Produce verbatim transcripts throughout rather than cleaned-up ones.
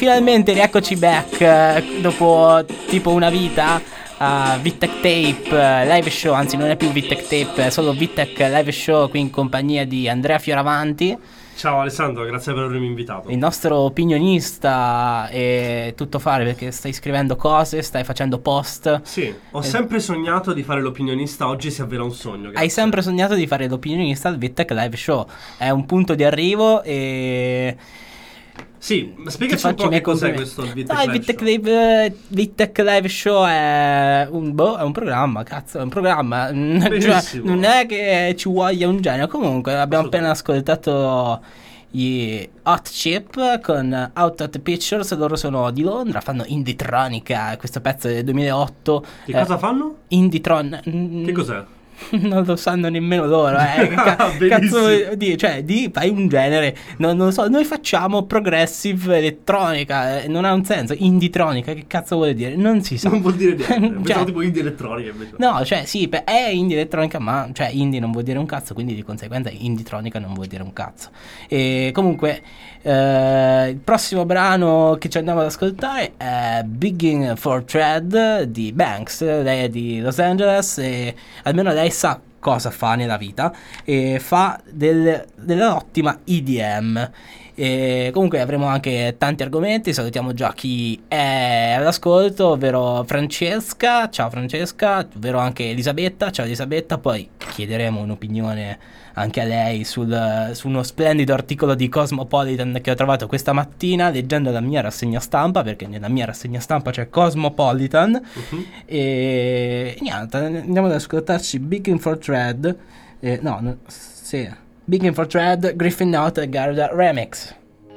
finalmente rieccoci back eh, dopo tipo una vita a uh, Vittech Tape uh, live show, anzi non è più Vittech Tape, è solo Vittech live show qui in compagnia di Andrea Fioravanti. Ciao Alessandro, grazie per avermi invitato. Il nostro opinionista e tutto fare, perché stai scrivendo cose, stai facendo post. Sì, ho eh, sempre sognato di fare l'opinionista, oggi si avvera un sogno. Grazie. Hai sempre sognato di fare l'opinionista al Vittech live show, è un punto di arrivo e... Sì, ma spiegaci un po' che cos'è questo Vittech no, Live Vittech Show. Live, Vittech Live Show è un, boh, è un programma, cazzo, è un programma. Cioè, non è che ci voglia un genio. Comunque abbiamo appena ascoltato gli Hot Chip con Out of the Pictures. Loro sono di Londra, fanno Indietronica, questo pezzo del duemilaotto. Che eh, cosa fanno? Indietron. Che cos'è? Non lo sanno nemmeno loro, eh. Ca- cazzo di, cioè, di fai un genere, non, non lo so, noi facciamo progressive elettronica, eh, non ha un senso. Indietronica, che cazzo vuol dire? Non si sa. Non vuol dire niente, pensavo cioè, tipo indie elettronica invece. No, cioè sì, è indie elettronica, ma cioè indie non vuol dire un cazzo, quindi di conseguenza indietronica non vuol dire un cazzo. E comunque eh, il prossimo brano che ci andiamo ad ascoltare è Begging for Thread di Banks. Lei è di Los Angeles e almeno lei sa cosa fa nella vita e fa del, dell'ottima E D M. E comunque avremo anche tanti argomenti. Salutiamo già chi è all'ascolto, ovvero Francesca, ciao Francesca, ovvero anche Elisabetta, ciao Elisabetta. Poi chiederemo un'opinione anche a lei sul, su uno splendido articolo di Cosmopolitan che ho trovato questa mattina leggendo la mia rassegna stampa, perché nella mia rassegna stampa c'è Cosmopolitan. Uh-huh. e, e niente, andiamo ad ascoltarci Begging for Thread, eh, no, no sì Begging for Thread, Griffin Out e Garda Remix.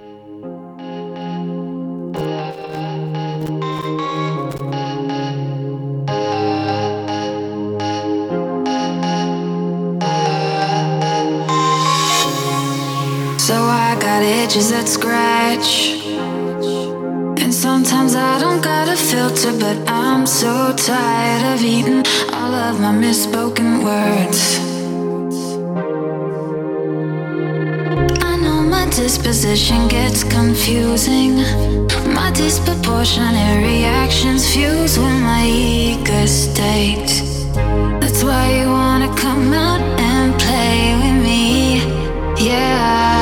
So I got itches that scratch, and sometimes I don't got a filter, but I'm so tired of eating all of my misspoken words. I know my disposition gets confusing, my disproportionate reactions fuse with my eager state. That's why you wanna come out and play with me, yeah.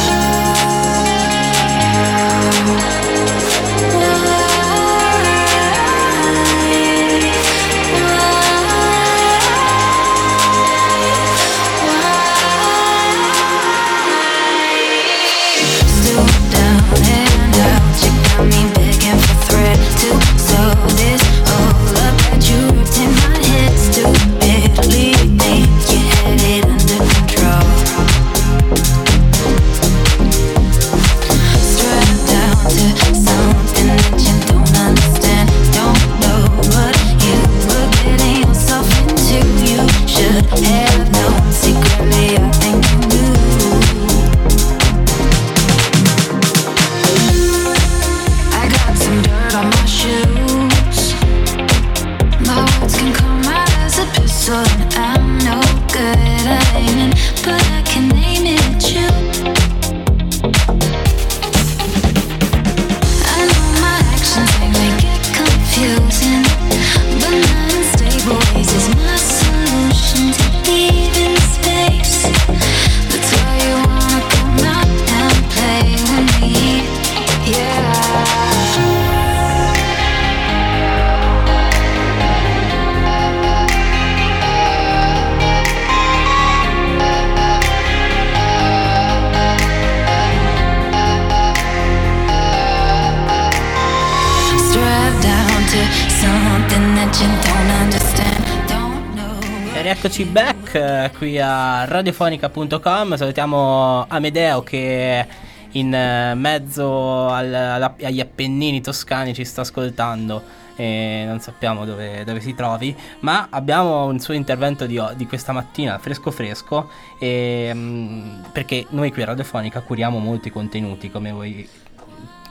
Eccoci back eh, qui a radiofonica punto com. Salutiamo Amedeo che in eh, mezzo al, alla, agli Appennini toscani ci sta ascoltando e non sappiamo dove, dove si trovi, ma abbiamo un suo intervento di, di questa mattina fresco fresco e, mh, perché noi qui a Radiofonica curiamo molti contenuti, come voi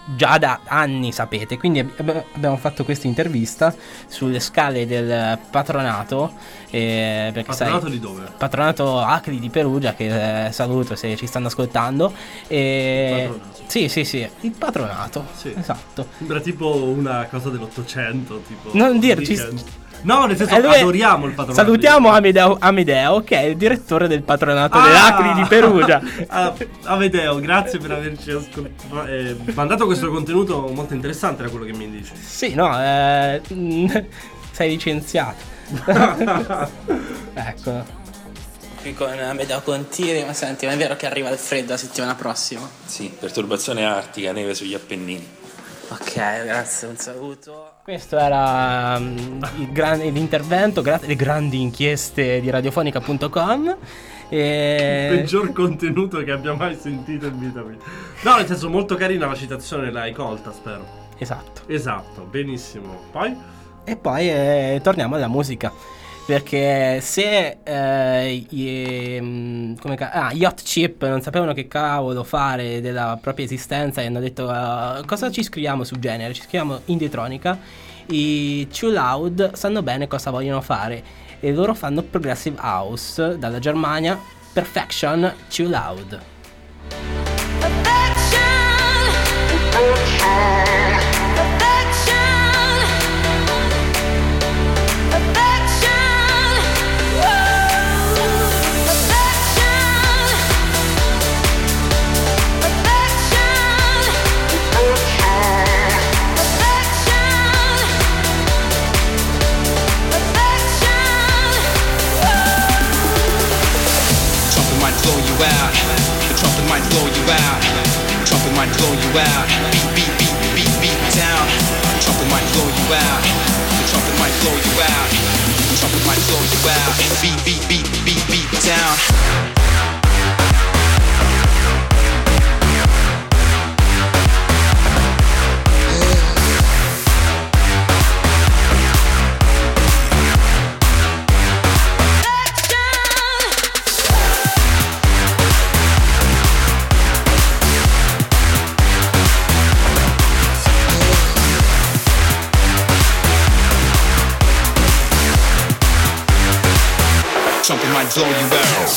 già da anni sapete, quindi ab- abbiamo fatto questa intervista sulle scale del patronato, eh, perché patronato sai, di dove? Patronato Acri di Perugia, che eh, saluto se ci stanno ascoltando, e... Patronato. sì sì sì, il patronato, sì. Esatto, sembra tipo una cosa dell'Ottocento, tipo non dirci weekend. No, nel senso, eh, lui... adoriamo il patronato. Salutiamo Amedeo, Amedeo, che è il direttore del patronato ah! dell'Acri di Perugia. ah, Amedeo, grazie per averci ascol- eh, mandato questo contenuto molto interessante, da quello che mi dici. Sì, no, eh, sei licenziato. Ecco. Qui con Amedeo Contieri, ma senti, ma è vero che arriva il freddo la settimana prossima? Sì, perturbazione artica, neve sugli Appennini. Ok, grazie, un saluto. Questo era um, il gran, l'intervento, grazie alle grandi inchieste di radiofonica punto com. E... il peggior contenuto che abbia mai sentito in vita mia. No, nel senso, molto carina la citazione, l'hai colta, spero. Esatto. Esatto, benissimo. Poi? E poi eh, torniamo alla musica. Perché se eh, gli, come ca- ah, Yacht Chip non sapevano che cavolo fare della propria esistenza e hanno detto uh, cosa ci scriviamo su genere, ci scriviamo indietronica, i Too Loud sanno bene cosa vogliono fare e loro fanno Progressive House dalla Germania, Perfection, Too Loud. Out. Beat, beat, beat, beat, beat down. The trumpet might blow you out. The trumpet might blow you out. The trumpet might blow you out. Beat, beat, beat, beat, beat down. Something might blow you out.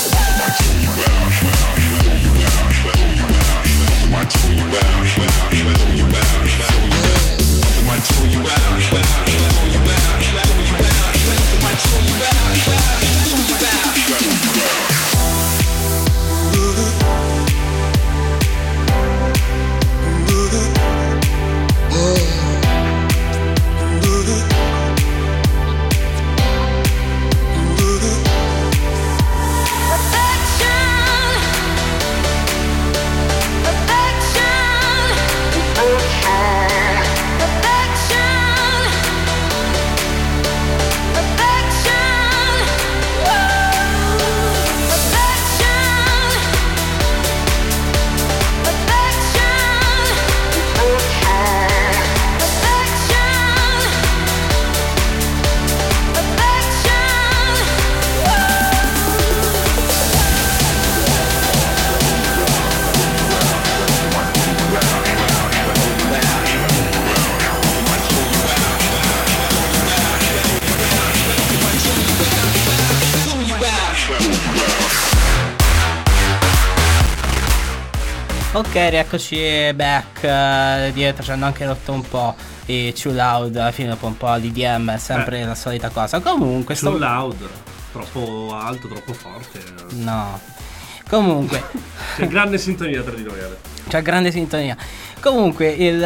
Ok, rieccoci back, uh, dietro ci hanno anche rotto un po' i Too Loud, alla fine dopo un po' l'I D M è sempre eh. la solita cosa. Comunque Too stavo... Loud, troppo alto, troppo forte. No, comunque c'è grande sintonia tra di noi, Ale. C'è grande sintonia. Comunque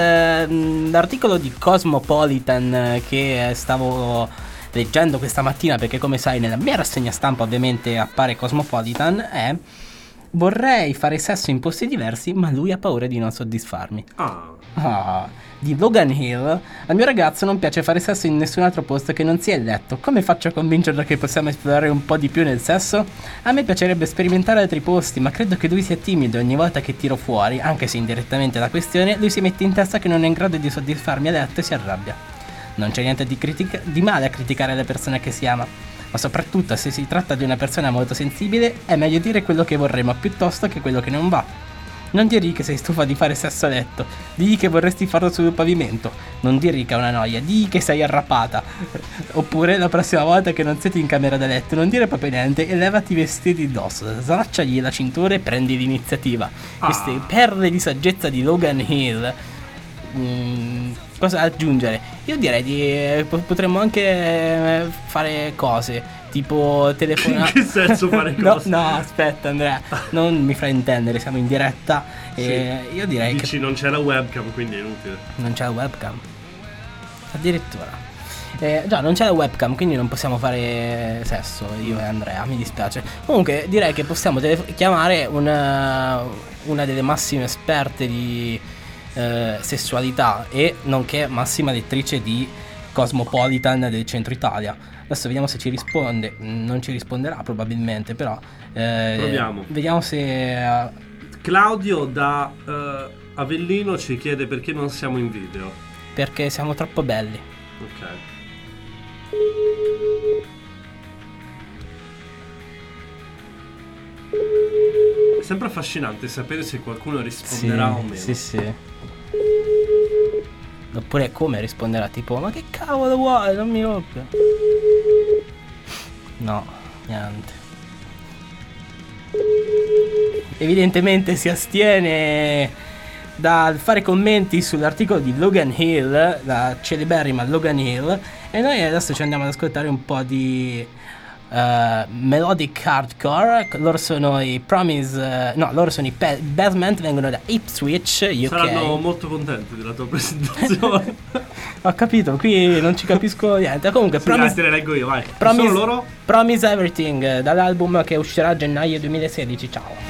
il, l'articolo di Cosmopolitan che stavo leggendo questa mattina, perché come sai nella mia rassegna stampa ovviamente appare Cosmopolitan, è: vorrei fare sesso in posti diversi, ma lui ha paura di non soddisfarmi. Ah. Ah, di Logan Hill. Al mio ragazzo non piace fare sesso in nessun altro posto che non sia il letto. Come faccio a convincerlo che possiamo esplorare un po' di più nel sesso? A me piacerebbe sperimentare altri posti, ma credo che lui sia timido e ogni volta che tiro fuori, anche se indirettamente la questione, lui si mette in testa che non è in grado di soddisfarmi a letto e si arrabbia. Non c'è niente di, critica- di male a criticare le persone che si ama, ma soprattutto se si tratta di una persona molto sensibile è meglio dire quello che vorremmo piuttosto che quello che non va. Non dirgli che sei stufa di fare sesso a letto. Digli che vorresti farlo sul pavimento. Non dirgli che è una noia. Digli che sei arrapata. Oppure la prossima volta che non siete in camera da letto, non dire proprio niente e levati i vestiti addosso. Slacciagli la cintura e prendi l'iniziativa. Ah. Queste perle di saggezza di Logan Hill. Mm, cosa aggiungere? Io direi di eh, po- potremmo anche eh, fare cose tipo telefonare. In che senso fare cose? No, no, aspetta Andrea, non mi fraintendere, siamo in diretta e Sì. io direi Dici che non c'è la webcam, quindi è inutile. non c'è la webcam. Addirittura. Eh, già, non c'è la webcam, quindi non possiamo fare sesso io e Andrea, mi dispiace. Comunque direi che possiamo telef- chiamare una, una delle massime esperte di eh, sessualità e nonché massima lettrice di Cosmopolitan del centro Italia. Adesso vediamo se ci risponde. Non ci risponderà probabilmente, però eh, Proviamo. vediamo se eh, Claudio da eh, Avellino ci chiede perché non siamo in video. perché siamo troppo belli. Ok. È sempre affascinante sapere se qualcuno risponderà o meno. Sì, sì. Oppure come risponderà, tipo, ma che cavolo vuoi, non mi rompere. No, niente. Evidentemente si astiene dal fare commenti sull'articolo di Logan Hill, la celeberrima Logan Hill, e noi adesso ci andiamo ad ascoltare un po' di uh, melodic hardcore. Loro sono i Promise, uh, no, loro sono i Pe- Basement, vengono da Ipswich, U K. Saranno molto contenti della tua presentazione. Ho capito, qui non ci capisco niente. Comunque, Sì, dai, Promise, te le leggo io, vai. Chi Promise, sono loro? Promise Everything, eh, dall'album che uscirà a gennaio duemilasedici. Ciao.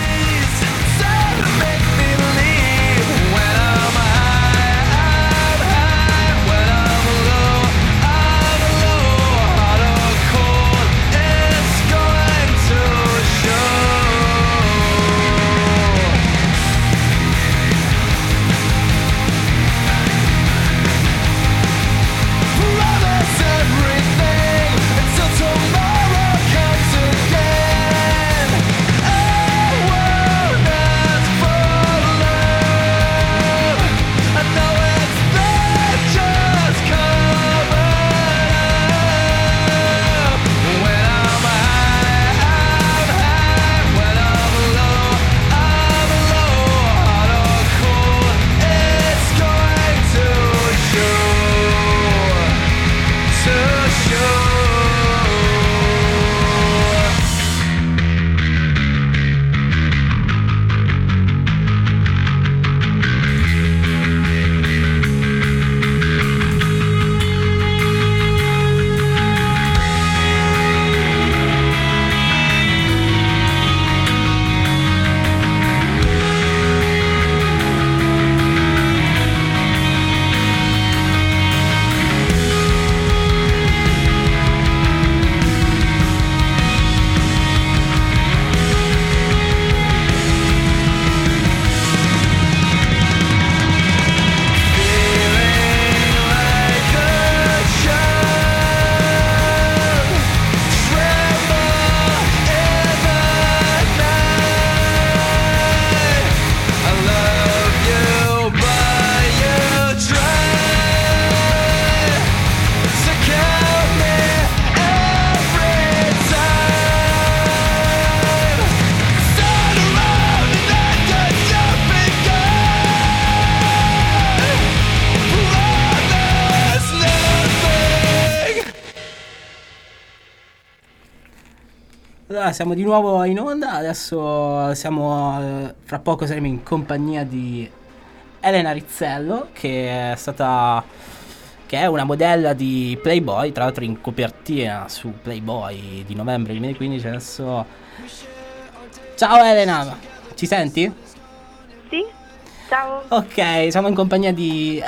Allora, siamo di nuovo in onda. Adesso siamo eh, fra poco saremo in compagnia di Elena Rizzello, che è stata che è una modella di Playboy, tra l'altro in copertina su Playboy di novembre duemilaquindici. Adesso ciao Elena, ci senti? Sì, ciao. Ok, siamo in compagnia di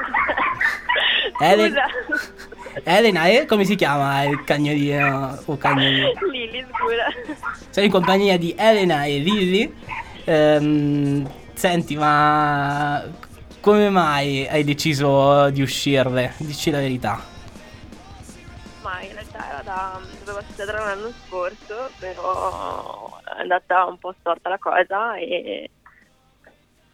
Ele- Scusa. Elena, e come si chiama il cagnolino o cagnolino? Lili, scusa. Siamo in compagnia di Elena e Lily. Ehm, senti, ma come mai hai deciso di uscirle? Dici la verità. Ma in realtà era da doveva succedere l'anno scorso, però è andata un po' storta la cosa e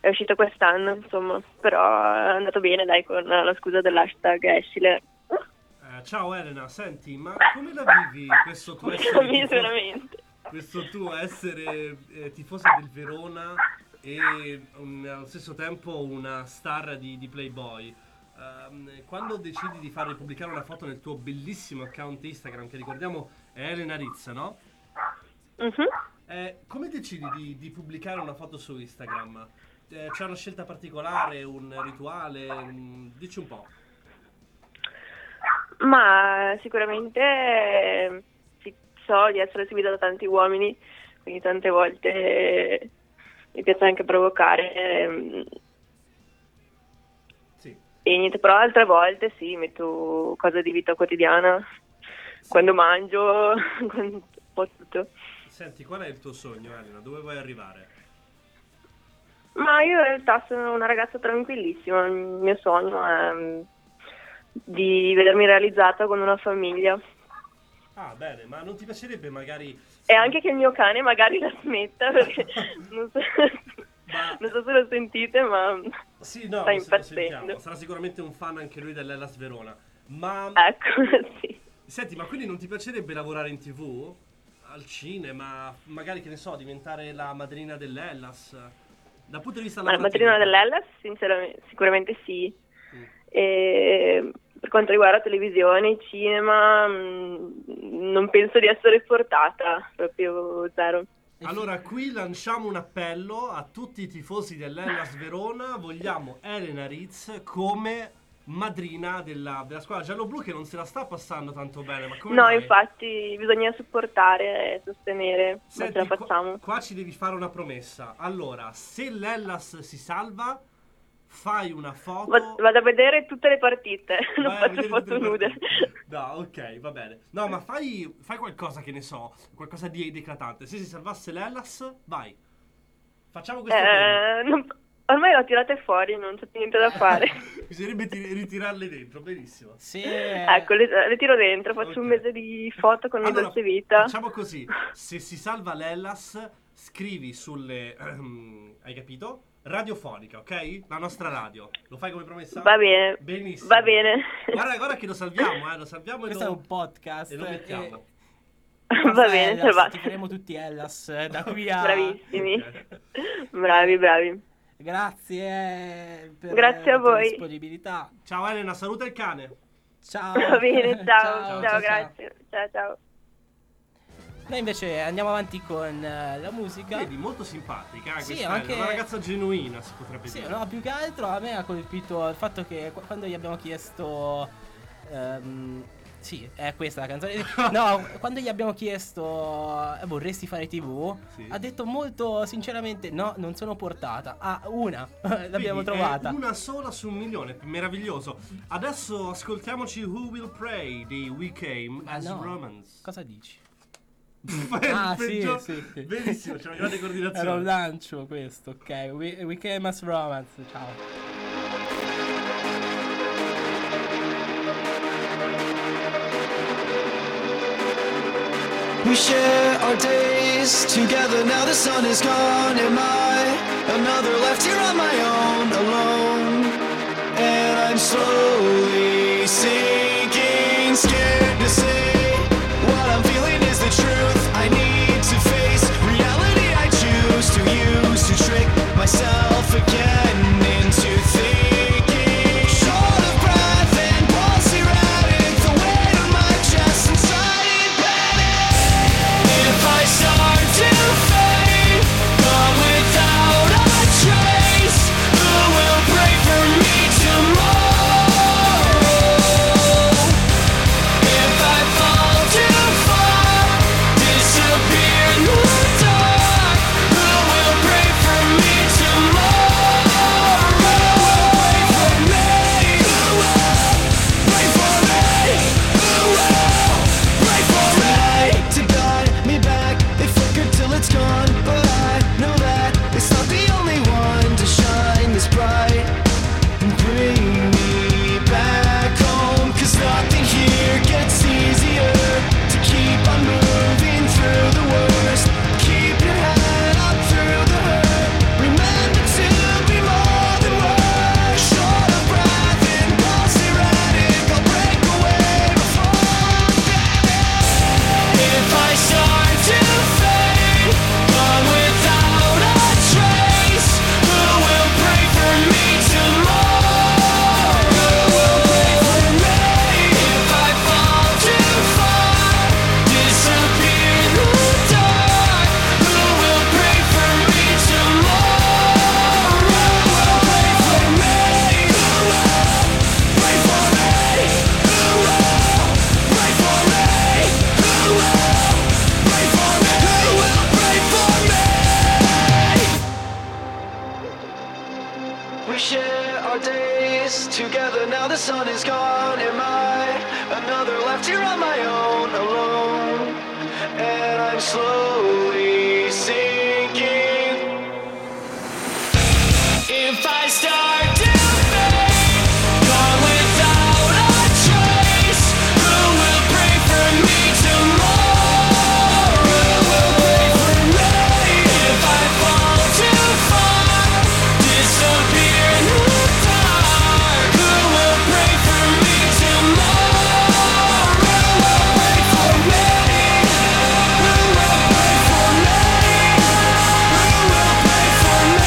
è uscito quest'anno, insomma, però è andato bene, dai, con la scusa dell'hashtag Ashile. Eh, ciao Elena, senti, ma come la vivi questo tuo essere Capisco tifoso, veramente. questo tuo essere eh, tifosa del Verona e un- allo stesso tempo una star di, di Playboy? Ehm, quando decidi di far pubblicare una foto nel tuo bellissimo account Instagram, che ricordiamo è Elena Rizza, no? Mhm. Eh, come decidi di, di pubblicare una foto su Instagram? Eh, c'è una scelta particolare, un rituale? Un- Dici un po'. Ma sicuramente eh, sì, so di essere seguita da tanti uomini, quindi tante volte eh, mi piace anche provocare. ehm, Sì. E niente, però altre volte sì, metto cose di vita quotidiana, quando mangio, quando- un po' tutto. Senti, qual è il tuo sogno, Elena? Dove vuoi arrivare? Ma io in realtà sono una ragazza tranquillissima, il mio sogno è mm, di vedermi realizzata con una famiglia Ah, bene, ma non ti piacerebbe magari... e anche che il mio cane magari la smetta, perché non so, Ma- non so se lo sentite, ma Sì, no, sta lo, lo impazzendo. sentiamo. Sarà sicuramente un fan anche lui dell'Hellas Verona. Ma Ecco, sì. senti, ma quindi non ti piacerebbe lavorare in TV? Al cinema? Magari, che ne so, diventare la madrina dell'Hellas? Dal punto di vista Ma la lavorativo. madrina dell'Hellas, sinceramente, sicuramente sì. Mm. E per quanto riguarda televisione, cinema, mh, non penso di essere portata, proprio zero. Allora, qui lanciamo un appello a tutti i tifosi dell'Hellas Verona. Vogliamo Elena Ritz come madrina della, della squadra giallo-blu, che non se la sta passando tanto bene. Ma come No, mai? infatti bisogna supportare e sostenere, Senti, ma ce la qua- facciamo. Qua, ci devi fare una promessa. Allora, se l'Hellas si salva, fai una foto. Va- Vado a vedere tutte le partite, non Vai a faccio vedere foto tutte le nude. partite. No, ok, va bene. No, ma fai, fai qualcosa, che ne so, qualcosa di, di eclatante. Se si salvasse l'Hellas, vai. Facciamo questo Eh, non- ormai l'ho tirate fuori, non c'è più niente da fare. premio. Bisognerebbe ti- ritirarle dentro, benissimo. Sì, Ecco, le, le tiro dentro, faccio Ok. un mese di foto con il Allora, dolce vita. facciamo così. Se si salva l'Hellas, scrivi sulle... ehm, hai capito? Radiofonica, ok? La nostra radio. Lo fai come promessa? Va bene, Benissimo. va bene. Guarda, guarda che lo salviamo, eh. Lo salviamo e questo è lo, un podcast. e lo mettiamo. e- Va Forza bene, Hellas, salvato. ti faremo tutti Hellas eh, da qui a... Bravissimi. Ok. Bravi, bravi. Grazie per, Grazie a per la voi. disponibilità. Ciao Elena, saluta il cane. Ciao. Va bene, ciao, ciao, ciao. grazie. Ciao, ciao. Noi invece andiamo avanti con eh, la musica. Vedi, molto simpatica, eh, Sì, questa anche- è una ragazza genuina, si potrebbe Sì, dire. no, più che altro a me ha colpito il fatto che qu- quando gli abbiamo chiesto... ehm, sì, è questa la canzone. No, quando gli abbiamo chiesto eh, vorresti fare tivù, Sì. ha detto molto sinceramente no, non sono portata. Ah, una, l'abbiamo Vedi, trovata. è una sola su un milione, meraviglioso. Adesso ascoltiamoci Who Will Pray di We Came Ah, as no. Romans. Cosa dici? È il Ah, sì, peggio- sì, sì. Benissimo, c'è una grande coordinazione. Era un lancio questo, ok. We, we came as romance, ciao. We share our days together. Now the sun is gone. Am I another left here on my own, alone? And I'm slowly sinking, scared to say what I'm feeling is the truth. I need to face reality. I choose to use to trick myself again into thinking. Short of breath and pulse erratic, the weight of my chest inside it panic. If I start to fade, gone without a trace, who will pray for me tomorrow? If I fall too far, disappear in the dark, who will pray for me tomorrow? now the sun is gone. Am I another left here on my own, alone? And I'm slowly sinking. If I start to fade, gone without a trace, who will pray for me tomorrow? Who will pray for me if I fall too far, disappear in the dark? Who will pray for me tomorrow? Who will pray for me? Who will pray for me? Who will pray for me?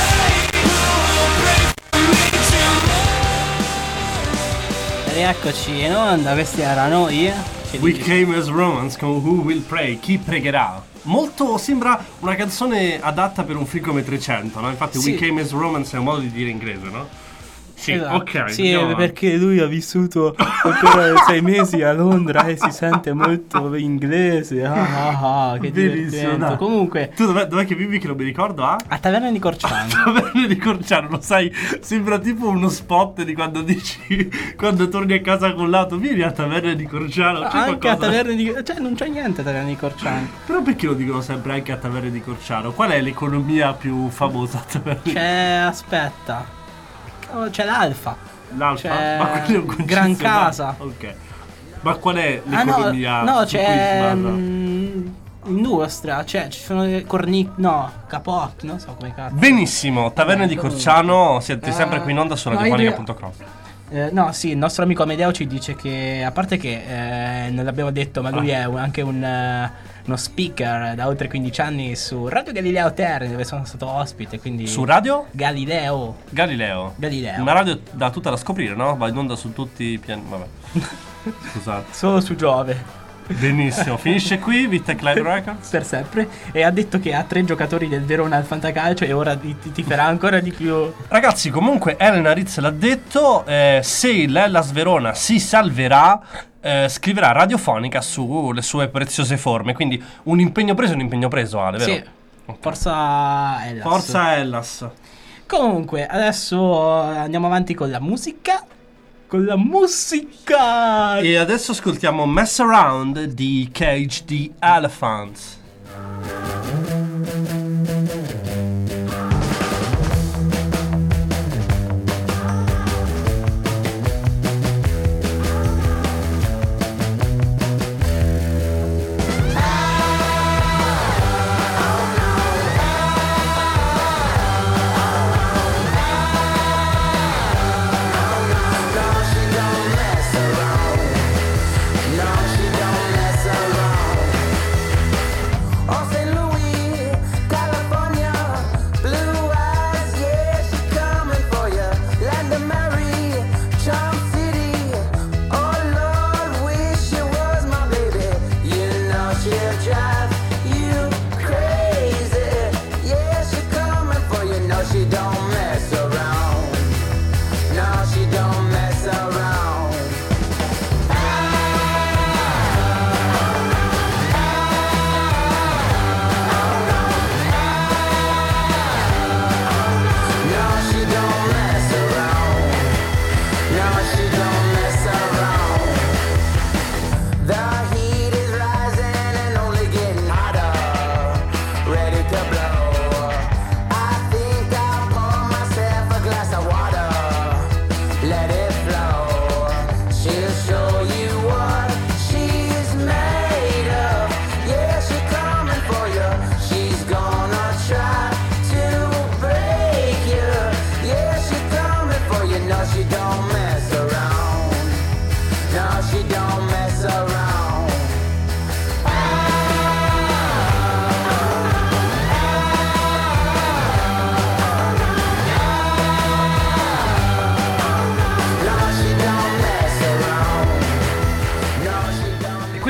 Rieccoci in onda, questi erano i We Came as Romans con Who Will Pray, chi pregherà. Molto sembra una canzone adatta per un film come trecento, no? Infatti Sì. We Came as Romans è un modo di dire inglese, no? Sì, Esatto. ok. Sì, andiamo avanti. perché lui ha vissuto per sei mesi a Londra e si sente molto inglese. Ah, ah, ah, che Benissimo, divertente. dai. Comunque, Tu dov'è, dov'è che vivi che non mi ricordo? Ah? a Taverna di Corciano. Taverna di Corciano, lo sai, sembra tipo uno spot di quando dici quando torni a casa con l'auto, vieni a Taverna di Corciano. C'è Anche qualcosa? a Taverna di Cioè, non c'è niente a Taverna di Corciano. Però perché lo dicono sempre anche a Taverna di Corciano? Qual è l'economia più famosa a Taverna di C'è, aspetta. Oh, c'è l'Alfa. L'Alfa? C'è Ma quello è un Gran concessionario. Casa. Ok. Ma qual è Ah no, l'economia no, su cui si c'è basa? mm, industria, cioè ci sono le corni, no, capotti, non so come cazzo. Benissimo, Taverna Eh, di comunque. Corciano, siete Eh, sempre qui in onda su no, radiofonica punto com. Eh, no, sì, il nostro amico Amedeo ci dice che, a parte che eh, non l'abbiamo detto, ma lui Ah. è un- anche un, eh, uno speaker da oltre quindici anni su Radio Galileo Terni, dove sono stato ospite, quindi Su radio? Galileo. Galileo. Galileo. Una radio da tutta da scoprire, no? Va in onda su tutti i piani. Vabbè. Scusate. Solo su Giove. Benissimo, finisce qui Vittec Live Records. Per sempre. E ha detto che ha tre giocatori del Verona al Fantacalcio e ora ti, ti, ti farà ancora di più. Ragazzi, comunque Elena Rizz l'ha detto, eh, se l'Hellas Verona si salverà, eh, scriverà radiofonica sulle sue preziose forme. Quindi un impegno preso è un impegno preso, Ale, vero? Sì. Forza Hellas. Forza Hellas. Comunque, adesso andiamo avanti con la musica. Con la musica. E adesso ascoltiamo Mess Around di Cage the Elephants.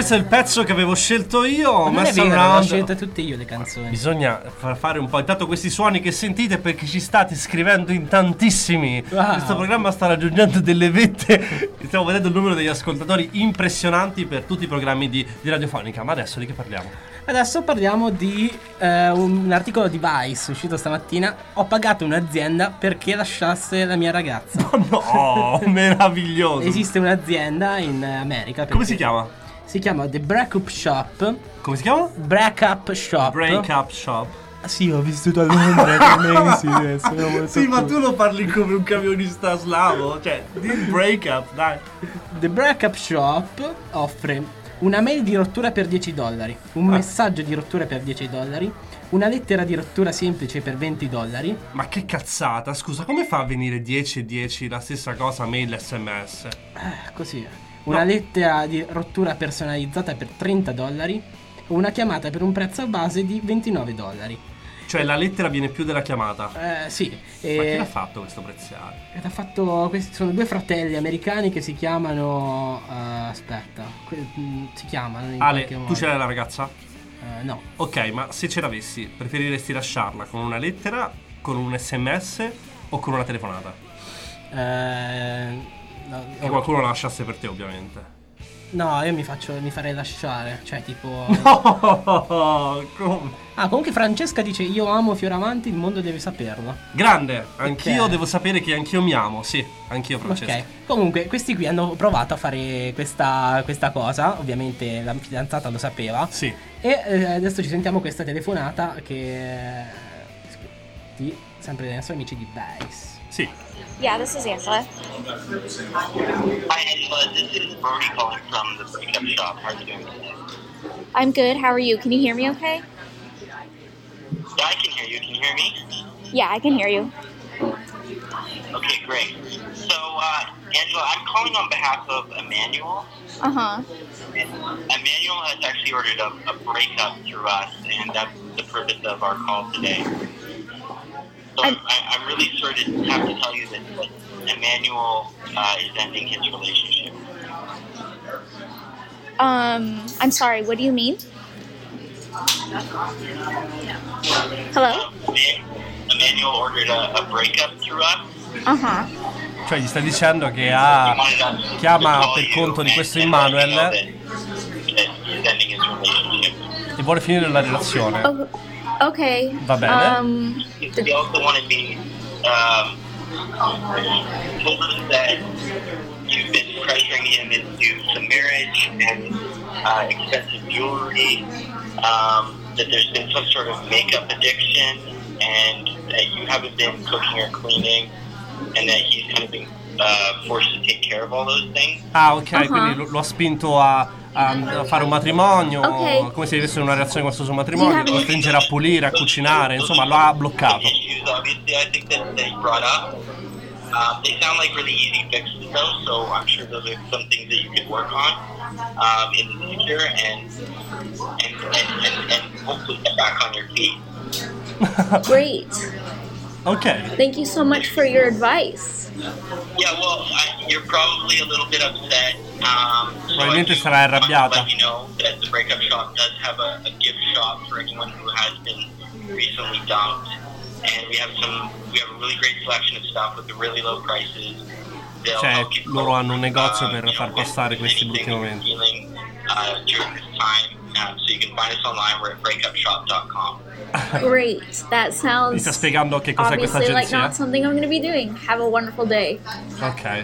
questo è il pezzo che avevo scelto io. Ma non è Mess vero, le ho Around. scelte tutte io le canzoni. Bisogna far fare un po'. Intanto questi suoni che sentite perché ci state scrivendo in tantissimi. Wow. Questo programma sta raggiungendo delle vette. Stiamo vedendo il numero degli ascoltatori impressionanti per tutti i programmi di, di radiofonica. Ma adesso di che parliamo? Adesso parliamo di eh, un, un articolo di Vice uscito stamattina. Ho pagato un'azienda perché lasciasse la mia ragazza. No, meraviglioso. Esiste un'azienda in America. Come perché si chiama? Si chiama The Breakup Shop. Come si chiama? Breakup Shop. Break Up Shop. Ah, sì, ho vissuto a Londra per mesi. eh, sono molto Sì, ma cool. tu lo parli come un camionista slavo. Cioè, di break up, dai. The Breakup Shop offre una mail di rottura per dieci dollari, un Ah. messaggio di rottura per dieci dollari, una lettera di rottura semplice per venti dollari. Ma che cazzata, scusa, come fa a venire dieci e dieci la stessa cosa mail sms? Eh, così. Una lettera di rottura personalizzata per trenta dollari. Una chiamata per un prezzo base di ventinove dollari. Cioè la lettera viene più della chiamata. Eh, sì. Ma chi E l'ha fatto questo preziale? ed ha fatto. Questi sono due fratelli americani che si chiamano. eh, aspetta. que- mm, si chiamano. In Ale, qualche tu modo. ce l'hai la ragazza? Eh, no. Ok, ma se ce l'avessi, preferiresti lasciarla con una lettera, con un sms o con una telefonata? Eh, no, Che qualcuno la lasciasse per te, ovviamente. no, io mi faccio. Mi farei lasciare. Cioè, tipo. Oh, come? Ah, comunque Francesca dice: io amo Fioravanti, il mondo deve saperlo. Grande, anch'io Ok. devo sapere che anch'io mi amo, sì, anch'io Francesco. Ok, comunque questi qui hanno provato a fare questa, questa cosa. Ovviamente la fidanzata lo sapeva. Sì. E eh, adesso ci sentiamo questa telefonata che di sempre dei nostri amici di Vice. Sì. Yeah, this is Angela. Hi, Angela. This is Brody calling from the Breakup Shop. How are you doing today? I'm good. How are you? Can you hear me okay? Yeah, I can hear you. Can you hear me? Yeah, I can hear you. Okay, great. So, uh, Angela, I'm calling on behalf of Emmanuel. Uh huh. Emmanuel has actually ordered a, a breakup through us, and that's the purpose of our call today. So I'm, I, I'm really sorry to have to tell you that Emmanuel uh, is ending his relationship. Um, I'm sorry. What do you mean? Hello? Uh, Emmanuel ordered a, a breakup through us. Uh huh. Cioè gli sta dicendo che ha chiama per conto di questo Emmanuel e vuole finire la relazione. Oh, okay. Va bene. Um, He also wanted me, um, told us that you've been pressuring him into some marriage and uh, expensive jewelry, um, that there's been some sort of makeup addiction, and that you haven't been cooking or cleaning, and that he's kind of been uh, forced to take care of all those things. Ah, ok, Uh-huh. quindi lo, lo ha spinto a, a- a fare un matrimonio, Ok. come se vivesse in una relazione con questo suo matrimonio, You have- lo stringere a pulire, a cucinare, insomma lo ha bloccato. Issues, obviously, I think that, that he brought up. Um, they sound like really easy fixes, though, so I'm sure those are some things that you could work on um, in the future, and and, and, and and hopefully get back on your feet. great. Ok, Thank you so much for your advice. Yeah, well, I, you're probably a little bit upset. Um, so Probabilmente I do sarai want to arrabbiata. let you know that the Breakup Shop does have a, a gift shop for anyone who has been recently dumped, and we have some. We have a really great selection of stuff with the really low prices. They'll Cioè, help you loro cope, hanno un negozio uh, per you know, far with passare questi brutti anything momenti. you're feeling, uh, during this time. Um, so you can find us online. We're at breakup shop dot com. Great. That Mi sounds sta spiegando che cos'è questa obviously like agenzia? not something I'm going to be doing. Have a wonderful day. Ok.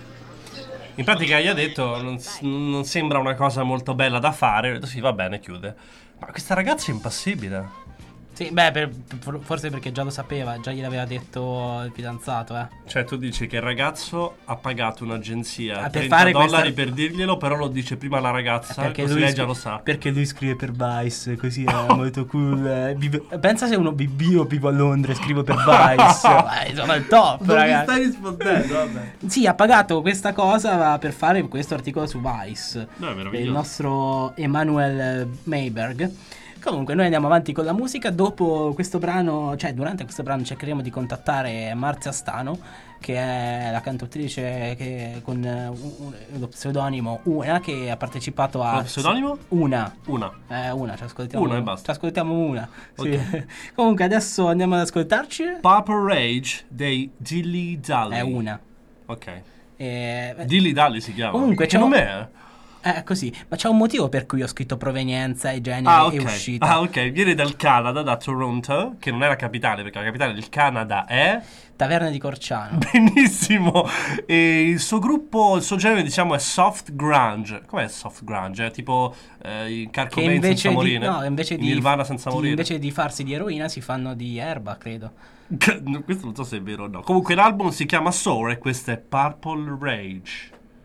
In pratica gli ha detto non, s- non sembra una cosa molto bella da fare. Ho detto sì, va bene, chiude. Ma questa ragazza è impassibile. Sì, beh, per- per- forse perché già lo sapeva, già gliel'aveva detto il fidanzato, eh. Cioè tu dici che il ragazzo ha pagato un'agenzia Ah, per trenta fare dollari questa- per dirglielo, però lo dice prima la ragazza, Perché così lui, lei scri- già lo sa. perché lui scrive per Vice, così è molto cool. eh. Vive- Pensa se uno B B io vivo a Londra e scrivo per Vice. Beh, sono il top, Non mi ragazzi. stai rispondendo, vabbè. Sì, ha pagato questa cosa per fare questo articolo su Vice. No, è meraviglioso. Il nostro Emanuel Mayberg. Comunque noi andiamo avanti con la musica. Dopo questo brano, cioè durante questo brano cercheremo di contattare Marzia Stano, che è la cantautrice che con un, un, lo pseudonimo Una, che ha partecipato a... Lo pseudonimo? Una. Una. Eh, una, ci ascoltiamo Una e basta. Ci ascoltiamo una. Okay. Sì. Comunque adesso andiamo ad ascoltarci. Purple Rage dei Dilly Dally. È una. Ok. E... Dilly Dally si chiama. Comunque che c'è nome un... è? Eh, così, ma c'è un motivo per cui ho scritto provenienza e genere Ah, ok. e uscita. Ah, ok. Viene dal Canada, da Toronto, che non è la capitale, perché la capitale del Canada è... Taverna di Corciano. Benissimo. E il suo gruppo, il suo genere, diciamo, è soft grunge. Com'è soft grunge? È tipo eh, Kurt Che Cobain senza invece morire. di, no, invece di, Nirvana senza di, morire. invece di farsi di eroina si fanno di erba, credo. Questo non so se è vero o no. Comunque l'album si chiama Sour e questo è Purple Rage.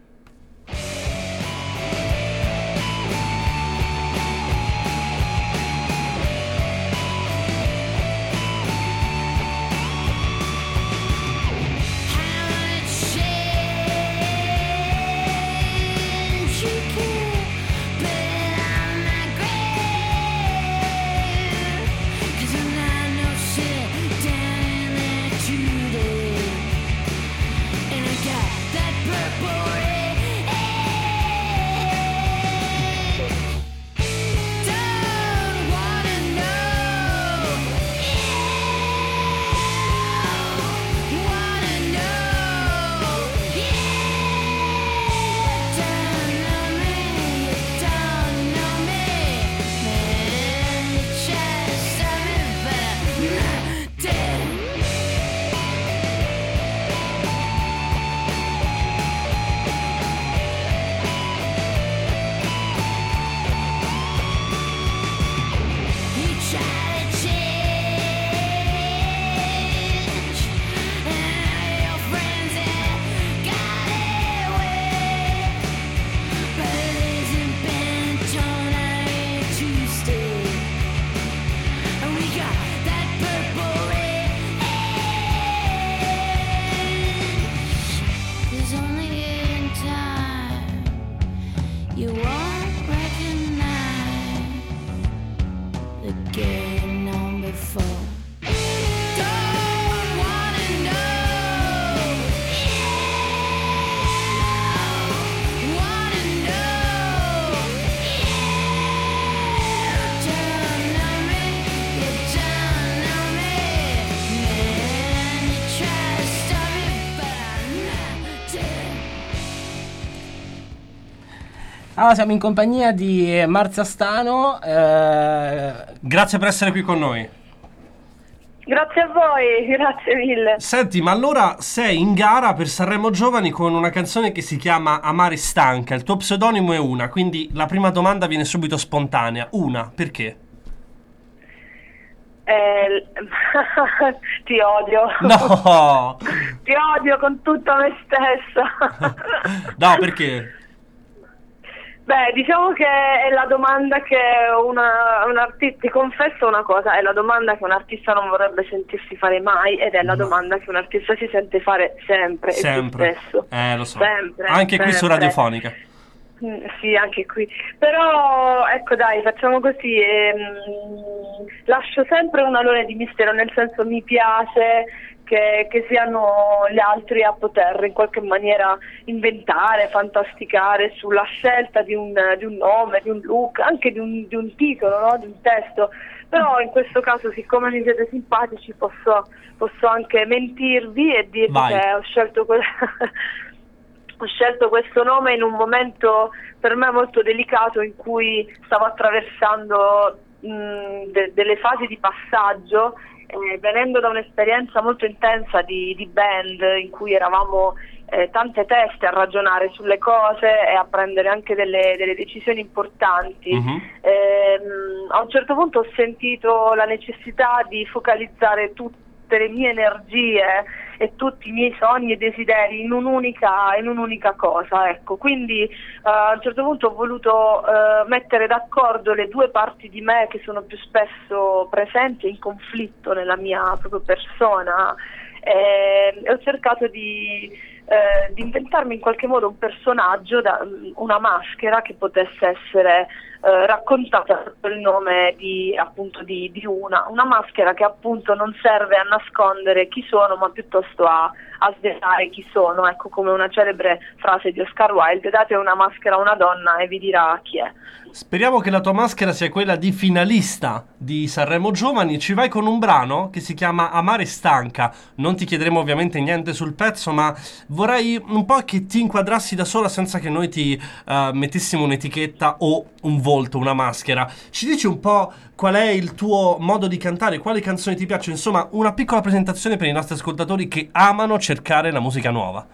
Allora, siamo in compagnia di Marzia Stano. Eh... Grazie per essere qui con noi. Grazie a voi, grazie mille. Senti, ma allora sei in gara per Sanremo Giovani con una canzone che si chiama Amare Stanca. Il tuo pseudonimo è Una, quindi la prima domanda viene subito spontanea. Una, perché? Eh, ti odio. No! Ti odio con tutta me stessa. No, perché? Beh, diciamo che è la domanda che una, un artista, ti confesso una cosa, è la domanda che un artista non vorrebbe sentirsi fare mai ed è la no. domanda che un artista si sente fare sempre. Sempre. E tu stesso. Eh, lo so. Sempre, anche sempre. qui su Radiofonica. Mm, sì, anche qui. Però, ecco dai, facciamo così. Ehm, lascio sempre un alone di mistero, nel senso mi piace che, che siano gli altri a poter in qualche maniera inventare, fantasticare sulla scelta di un, di un nome, di un look, anche di un, di un titolo, no? Di un testo. Però in questo caso, siccome mi siete simpatici, posso, posso anche mentirvi e dirvi Vai. che ho scelto que- ho scelto questo nome in un momento per me molto delicato in cui stavo attraversando mh, de- delle fasi di passaggio. Eh, venendo da un'esperienza molto intensa di, di band in cui eravamo eh, tante teste a ragionare sulle cose e a prendere anche delle, delle decisioni importanti, Mm-hmm. eh, a un certo punto ho sentito la necessità di focalizzare tutte le mie energie e tutti i miei sogni e desideri in un'unica, in un'unica cosa, ecco. Quindi eh, a un certo punto ho voluto eh, mettere d'accordo le due parti di me che sono più spesso presenti in conflitto nella mia proprio persona, e, e ho cercato di, eh, di inventarmi in qualche modo un personaggio, da, una maschera che potesse essere eh, raccontata sotto il nome di appunto di, di una, una maschera che appunto non serve a nascondere chi sono, ma piuttosto a, a svelare chi sono, ecco, come una celebre frase di Oscar Wilde: date una maschera a una donna e vi dirà chi è. Speriamo che la tua maschera sia quella di finalista di Sanremo Giovani. Ci vai con un brano che si chiama Amare Stanca. Non ti chiederemo ovviamente niente sul pezzo, ma vorrei un po' che ti inquadrassi da sola senza che noi ti uh, mettessimo un'etichetta o un volto, una maschera. Ci dici un po' qual è il tuo modo di cantare, quali canzoni ti piacciono, insomma una piccola presentazione per i nostri ascoltatori che amano cercare la musica nuova.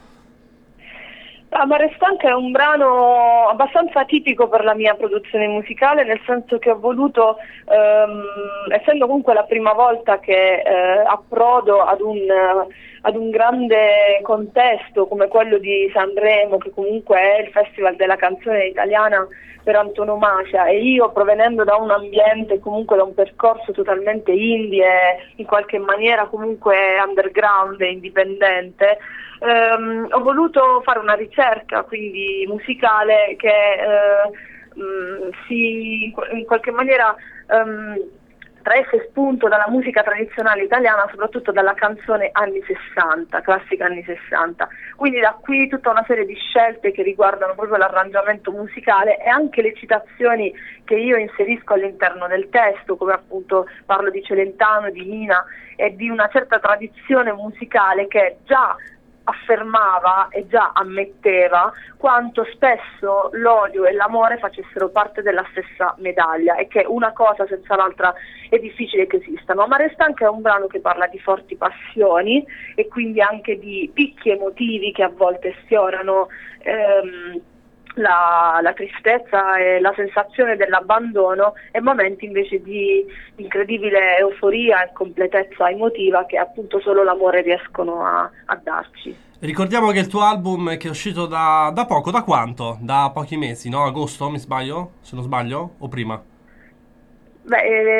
Amare Stanca è un brano abbastanza tipico per la mia produzione musicale, nel senso che ho voluto, ehm, essendo comunque la prima volta che eh, approdo ad un, ad un grande contesto come quello di Sanremo, che comunque è il Festival della canzone italiana per antonomasia, e io provenendo da un ambiente, comunque da un percorso totalmente indie e in qualche maniera comunque underground e indipendente, ehm, ho voluto fare una ricerca quindi musicale che eh, mh, si in qualche maniera ehm, traesse spunto dalla musica tradizionale italiana, soprattutto dalla canzone anni sessanta, classica anni sessanta. Quindi da qui tutta una serie di scelte che riguardano proprio l'arrangiamento musicale e anche le citazioni che io inserisco all'interno del testo, come appunto parlo di Celentano, di Mina e di una certa tradizione musicale che già affermava e già ammetteva quanto spesso l'odio e l'amore facessero parte della stessa medaglia e che una cosa senza l'altra è difficile che esistano. Amare Stanca è un brano che parla di forti passioni e quindi anche di picchi emotivi che a volte sfiorano ehm, La, la tristezza e la sensazione dell'abbandono, e momenti invece di incredibile euforia e completezza emotiva che appunto solo l'amore riescono a, a darci. Ricordiamo che il tuo album che è uscito da, da poco, da quanto? Da pochi mesi, no? Agosto, mi sbaglio? Se non sbaglio? O prima? Beh,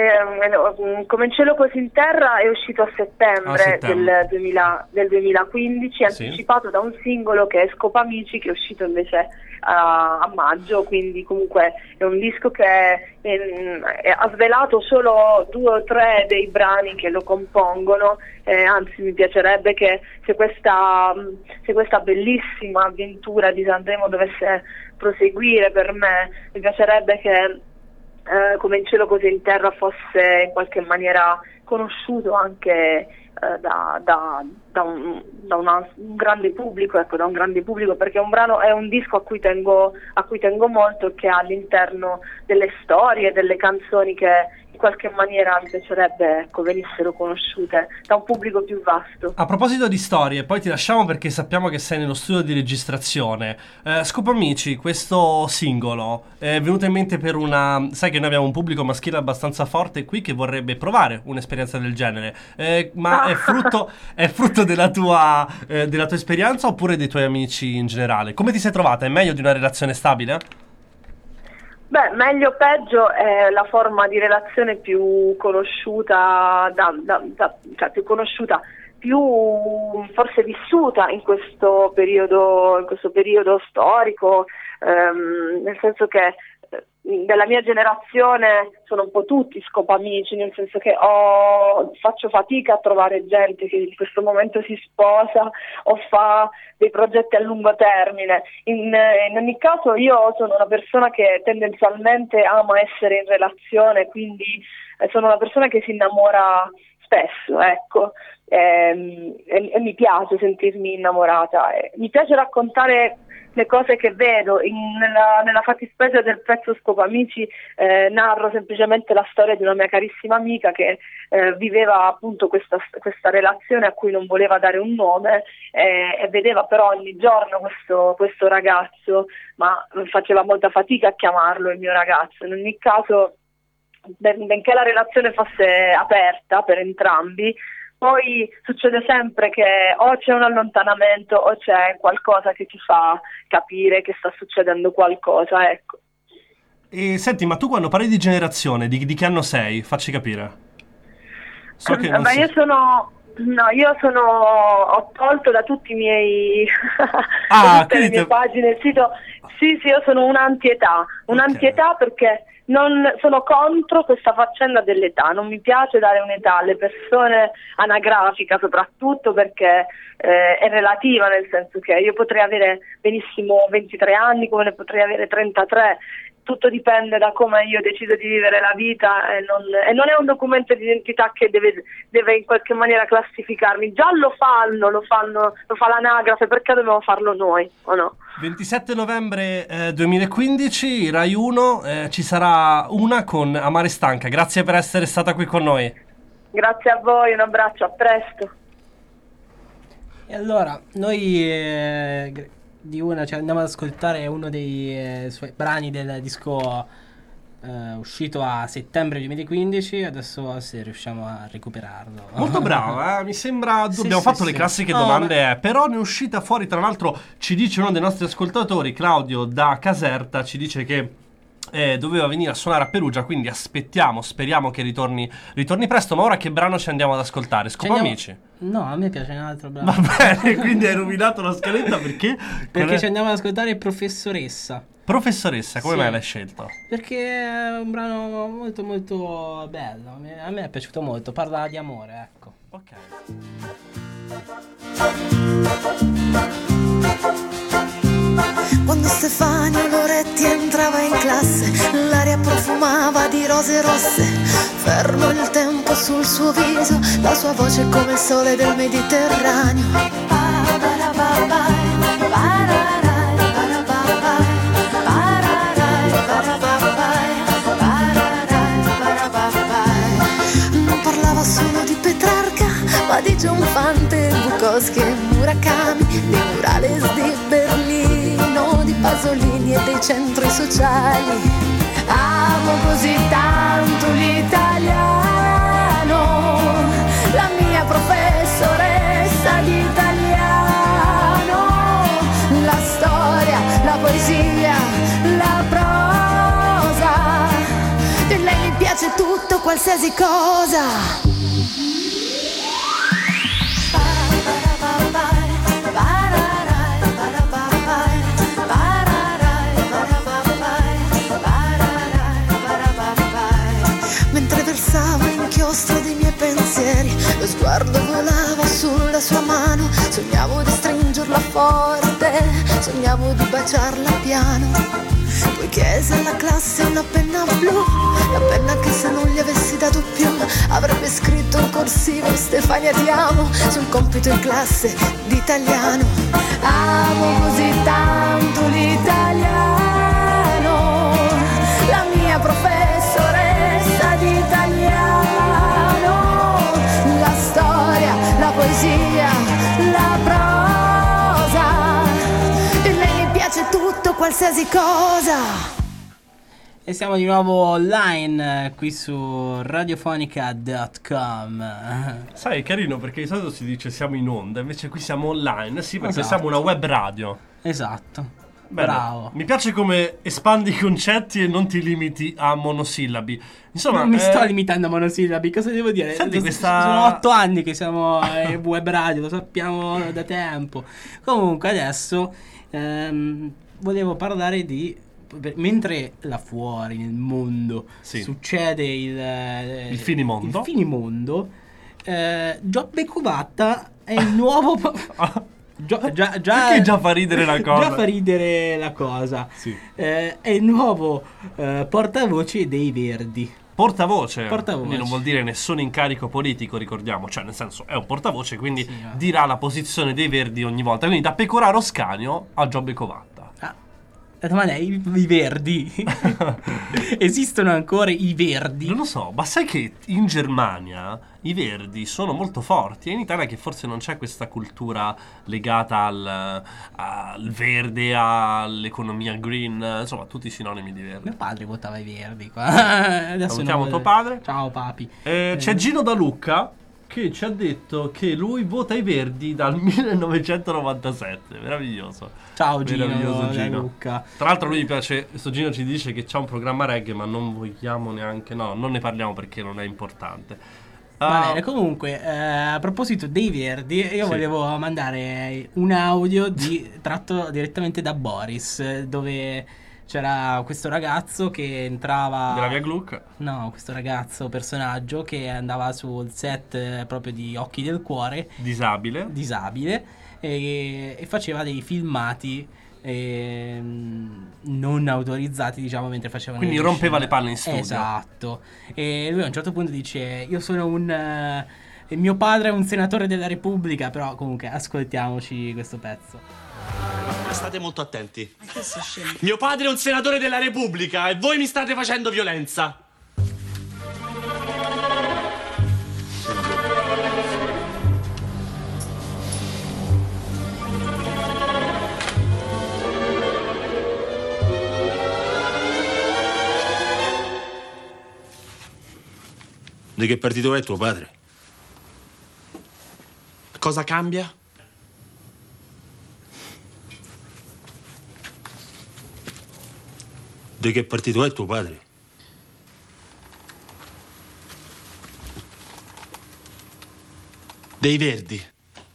eh, Come il cielo così in terra è uscito a settembre, a settembre. Del, duemila, del duemilaquindici, Sì. anticipato da un singolo che è Scopamici, che è uscito invece a, a maggio, quindi comunque è un disco che è, è, ha svelato solo due o tre dei brani che lo compongono, eh, anzi mi piacerebbe che se questa, se questa bellissima avventura di Sanremo dovesse proseguire per me, mi piacerebbe che Eh, come il cielo così in terra fosse in qualche maniera conosciuto anche eh, da, da, da, un, da una, un grande pubblico, ecco, da un grande pubblico, perché un brano è un disco a cui tengo, a cui tengo molto, che ha all'interno delle storie, delle canzoni che in qualche maniera mi piacerebbe, ecco, venissero conosciute da un pubblico più vasto. A proposito di storie, poi ti lasciamo perché sappiamo che sei nello studio di registrazione. Eh, Scopamici, questo singolo è venuto in mente per una... Sai che noi abbiamo un pubblico maschile abbastanza forte qui che vorrebbe provare un'esperienza del genere, eh, ma è frutto, è frutto della tua, eh, della tua esperienza oppure dei tuoi amici in generale? Come ti sei trovata? È meglio di una relazione stabile? Beh, meglio o peggio è la forma di relazione più conosciuta, da, da, da, cioè più conosciuta, più forse vissuta in questo periodo, in questo periodo storico, ehm, nel senso che della mia generazione sono un po' tutti scopamici, nel senso che ho, faccio fatica a trovare gente che in questo momento si sposa o fa dei progetti a lungo termine. In, in ogni caso io sono una persona che tendenzialmente ama essere in relazione, quindi eh, sono una persona che si innamora spesso, ecco, e, e, e mi piace sentirmi innamorata. E mi piace raccontare le cose che vedo. In, nella, nella fattispecie del pezzo Scopamici eh, narro semplicemente la storia di una mia carissima amica che eh, viveva appunto questa, questa relazione a cui non voleva dare un nome eh, e vedeva però ogni giorno questo, questo ragazzo, ma faceva molta fatica a chiamarlo il mio ragazzo. In ogni caso, ben, benché la relazione fosse aperta per entrambi, poi succede sempre che o c'è un allontanamento o c'è qualcosa che ti fa capire che sta succedendo qualcosa, ecco. E senti, ma tu quando parli di generazione, di, di che anno sei? Facci capire. So che non Beh, si... io sono No, io sono, ho tolto da tutti i miei, Ah, da tutte le quindi mie te- pagine il sito. Sì, sì, io sono un'antietà, un'antietà perché non sono contro questa faccenda dell'età, non mi piace dare un'età alle persone, anagrafica soprattutto perché eh, è relativa, nel senso che io potrei avere benissimo ventitré anni come ne potrei avere trentatré. Tutto dipende da come io decido di vivere la vita e non, e non è un documento di identità che deve, deve in qualche maniera classificarmi. Già lo fanno, lo fanno, lo fa l'anagrafe, perché dobbiamo farlo noi, o no? ventisette novembre eh, duemilaquindici, Rai uno, eh, ci sarà una con Amare Stanca. Grazie per essere stata qui con noi. Grazie a voi, un abbraccio, a presto. E allora, noi eh, gr- di una ci andiamo ad ascoltare uno dei eh, suoi brani del disco eh, uscito a settembre duemilaquindici, adesso se riusciamo a recuperarlo. Molto brava, eh? Mi sembra. Sì, abbiamo sì, fatto sì. le classiche No, domande, eh, però ne è uscita fuori. Tra l'altro, ci dice uno dei nostri ascoltatori, Claudio da Caserta, ci dice che eh, doveva venire a suonare a Perugia. Quindi aspettiamo, speriamo che ritorni, ritorni presto. Ma ora che brano ci andiamo ad ascoltare? Ci Scopo andiamo- amici. No, a me piace un altro brano. Va bene, quindi hai rovinato la scaletta perché? Perché Qual ci è? andiamo ad ascoltare Professoressa. Professoressa, come Sì. mai l'hai scelto? Perché è un brano molto molto bello. A me- A me è piaciuto molto, parla di amore, ecco. Ok. Quando Stefania Loretti entrava in classe, l'aria profumava di rose rosse. Fermo il tempo sul suo viso, la sua voce come il sole del Mediterraneo. Non parlava solo di Petrarca, ma di John Fante, Bukowski e Murakami, di murales di Berlino, di Pasolini e dei centri sociali. Amo così tanto l'italiano, la mia professoressa di italiano, la storia, la poesia, la prosa, di lei mi piace tutto, qualsiasi cosa. Mentre versavo l'inchiostro dei miei pensieri, lo sguardo volava sulla sua mano. Sognavo di stringerla forte, sognavo di baciarla piano. Poi chiese alla classe una penna blu, la penna che se non gli avessi dato più avrebbe scritto in corsivo Stefania ti amo sul compito in classe di italiano. Amo così tanto l'italiano, la mia professoressa di italiano, la storia, la poesia, la prosa, di lei mi piace tutto, qualsiasi cosa. E siamo di nuovo online eh, qui su radiofonica punto com. Sai, è carino perché di solito si dice siamo in onda, invece qui siamo online. Sì, perché Esatto. siamo una web radio. Esatto. Bene. Bravo. Mi piace come espandi i concetti e non ti limiti a monosillabi. Insomma, non mi eh, sto limitando a monosillabi, cosa devo dire? Senti, Lo- questa- Sono otto anni che siamo in web radio, lo sappiamo da tempo. Comunque adesso ehm, volevo parlare di... Mentre là fuori nel mondo Sì. succede il, eh, Il finimondo. il finimondo, eh, Giobbe Covatta è il nuovo... Gio- già, già, Perché già fa ridere la cosa? Già fa ridere la cosa. Sì. Eh, è il nuovo eh, portavoce dei Verdi. Portavoce, Portavoce. quindi non vuol dire nessun incarico politico, ricordiamo, cioè nel senso è un portavoce, quindi Sì, no. dirà la posizione dei Verdi ogni volta, quindi da Pecoraro Scanio a Giobbe Covatta. Ah, la domanda è: i, i Verdi? Esistono ancora i Verdi? Non lo so, ma sai che in Germania i Verdi sono molto forti e in Italia che forse non c'è questa cultura legata al, al verde, all'economia green, insomma tutti i sinonimi di verde. Mio padre votava i Verdi qua. Adesso Salutiamo non- tuo padre. Ciao papi. Eh, c'è Gino da Lucca che ci ha detto che lui vota i Verdi dal millenovecentonovantasette. Meraviglioso. Ciao Gino, Meraviglioso da Gino. Lucca. Tra l'altro lui piace, questo Gino ci dice che c'ha un programma reggae, ma non vogliamo neanche, no, non ne parliamo perché non è importante. Va bene, comunque, eh, a proposito dei Verdi, io Sì. volevo mandare un audio di, tratto direttamente da Boris, dove c'era questo ragazzo che entrava... Della via Gluck? No, questo ragazzo, personaggio, che andava sul set eh, proprio di Occhi del Cuore, Disabile. disabile, e, e faceva dei filmati ehm, non autorizzati, diciamo, mentre facevano Quindi le rompeva scene. le palle in studio. Esatto. E lui a un certo punto dice: io sono un eh, mio padre è un senatore della Repubblica. Però comunque ascoltiamoci questo pezzo. State molto attenti. Mio padre è un senatore della Repubblica e voi mi state facendo violenza. Di che partito è tuo padre? Cosa cambia? Di che partito è tuo padre? Dei Verdi.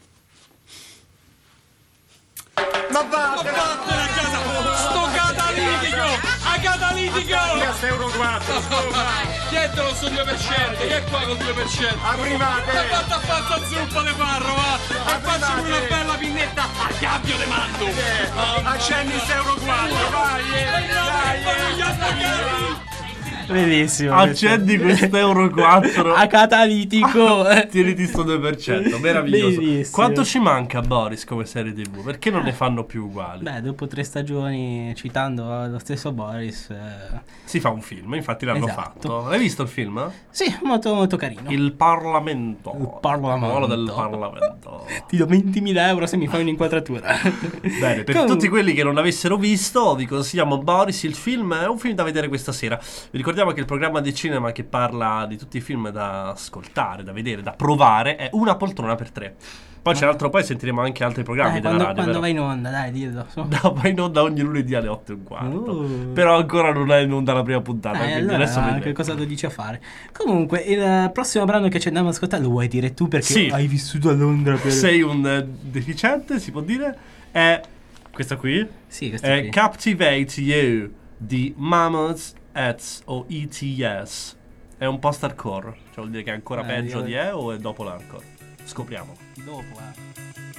Ma vattene a casa! Sto catalitico! A catalitico! Questo è Euro quattro! Chiedelo sul due per cento! Che è qua col due per cento? Aprivate! Ma fatta a fazza zuppa de farro, va! E facciamo una bella pinnetta a cambio de mando! Accendi questo Euro quattro! Vai! Dai! Gli avvocati! Bellissimo. Accendi questo Euro quattro a catalitico. Tieniti sto due per cento. Meraviglioso. Bellissimo. Quanto ci manca Boris come serie tv? Perché non ne fanno più uguali? Beh, dopo tre stagioni, citando lo stesso Boris, eh... si fa un film, infatti l'hanno Esatto. fatto. Hai visto il film? Sì, molto molto carino. Il Parlamento. Il Parlamento. Ruolo del Parlamento. Ti do ventimila euro se mi fai un'inquadratura. Bene, per Comunque- tutti quelli che non l'avessero visto, vi consigliamo Boris. Il film è un film da vedere questa sera. Vi ricordiamo che il programma di cinema che parla di tutti i film da ascoltare, da vedere, da provare è Una poltrona per tre. Poi c'è l'altro, poi sentiremo anche altri programmi Eh, della quando, radio. quando vero? vai in onda, dai, dillo. su. No, va in onda ogni lunedì alle otto e un quarto. Uh. Però ancora non è in onda la prima puntata. Eh, quindi allora, adesso vedremo. che cosa lo dici a fare? Comunque, il eh, prossimo brano che ci andiamo ad ascoltare lo vuoi dire tu perché Sì. hai vissuto a Londra per... Sei un eh, deficiente, si può dire. È questa qui? Sì, questa È qui. Captivate You di Mammoths Ets o E T S. È un post-hardcore. Cioè vuol dire che è ancora Eh, peggio io- di E o è dopo l'hardcore? Scopriamo. Dopo, eh.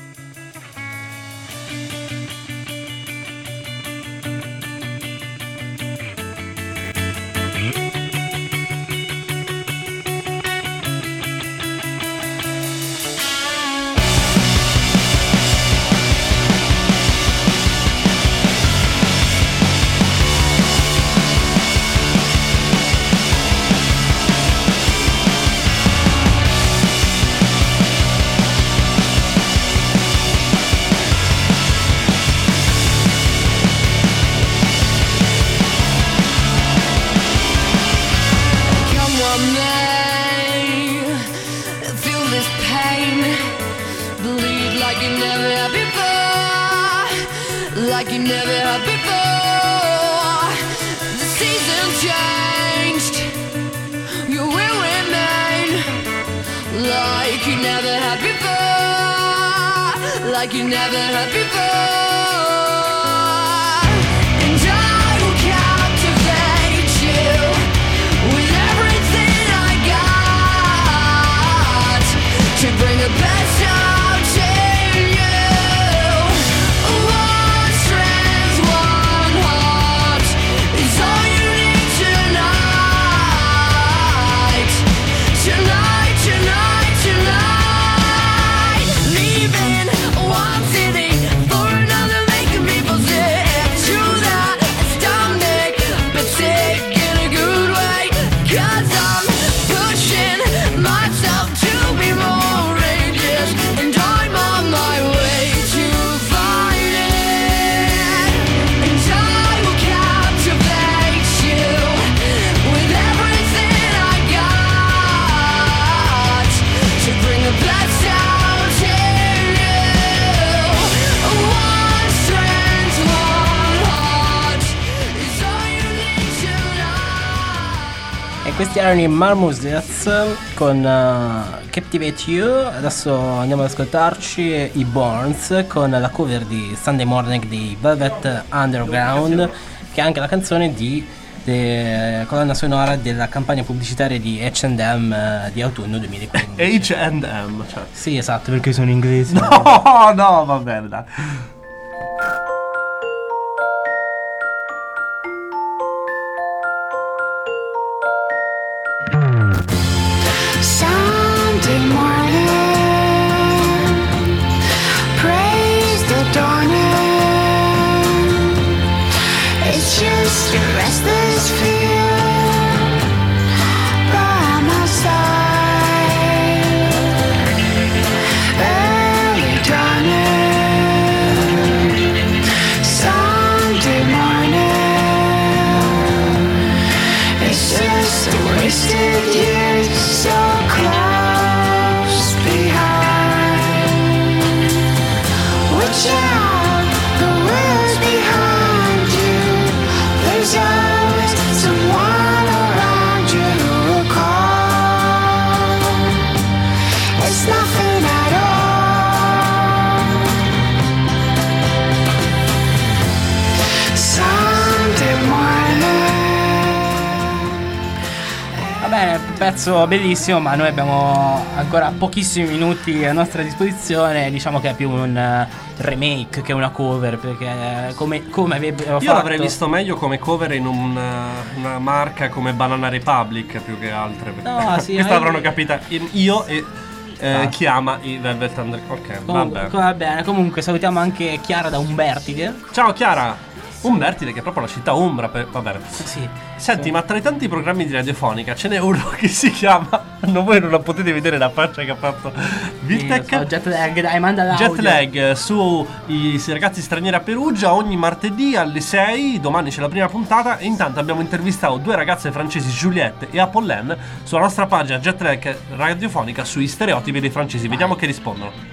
Come on, man, feel this pain, bleed like you never had before, like you never had before. The season changed, you will remain like you never had before, like you never had before. And I will captivate you with everything I got to bring the best out in you. One strength, one heart is all you need tonight. Tonight, tonight, tonight. Leaving one city for another Questi erano i Marmos Death con uh, Captivate You. Adesso andiamo ad ascoltarci i Borns con la cover di Sunday Morning di Velvet Underground, che è anche la canzone di de, colonna sonora della campagna pubblicitaria di H and M uh, di autunno duemilaquindici. H and M, cioè. Sì, esatto, perché sono inglesi. No, no, va bene, dai. Sunday morning, praise the dawning. It's just a restless feeling by my side. Early dawning, Sunday morning. It's just a wasted year, so close behind. Watch out, the world's behind you. There's always someone around you who will call. It's nothing at all. Sunday morning. Va bene, pezzo bellissimo, ma noi abbiamo ancora pochissimi minuti a nostra disposizione. Diciamo che è più un uh, remake che una cover, perché uh, come, come avrebbero Io fatto... l'avrei visto meglio come cover in una, una marca come Banana Republic più che altre. No, sì, questa hai- l'avranno capita in- io e eh, Ah. chi ama i Velvet Underground. Ok, Comunque, vabbè. va bene, comunque salutiamo anche Chiara da Umbertide. Ciao Chiara. Umbertide, che è proprio la città ombra per... va bene. Sì. Senti, Sì. ma tra i tanti programmi di radiofonica ce n'è uno che si chiama... No, voi non la potete vedere la faccia che ha fatto Virtek. Sì, lo so, jet lag, dai, manda l'audio. Jet lag su i ragazzi stranieri a Perugia ogni martedì alle sei. Domani c'è la prima puntata. E intanto abbiamo intervistato due ragazze francesi, Juliette e Apolline, sulla nostra pagina Jet lag radiofonica sui stereotipi dei francesi. Vediamo che rispondono.